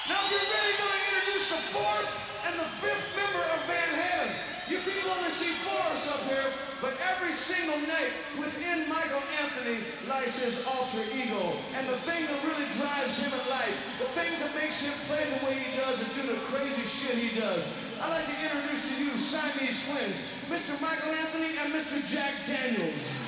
Now if you're ready, going to introduce the fourth and the fifth member of Van Halen. You people only see four of us up here, but every single night within Michael Anthony lies his alter ego. And the thing that really drives him in life, the things that makes him play the way he does and do the crazy shit he does. I'd like to introduce to you Siamese twins, Mr. Michael Anthony and Mr. Jack Daniels.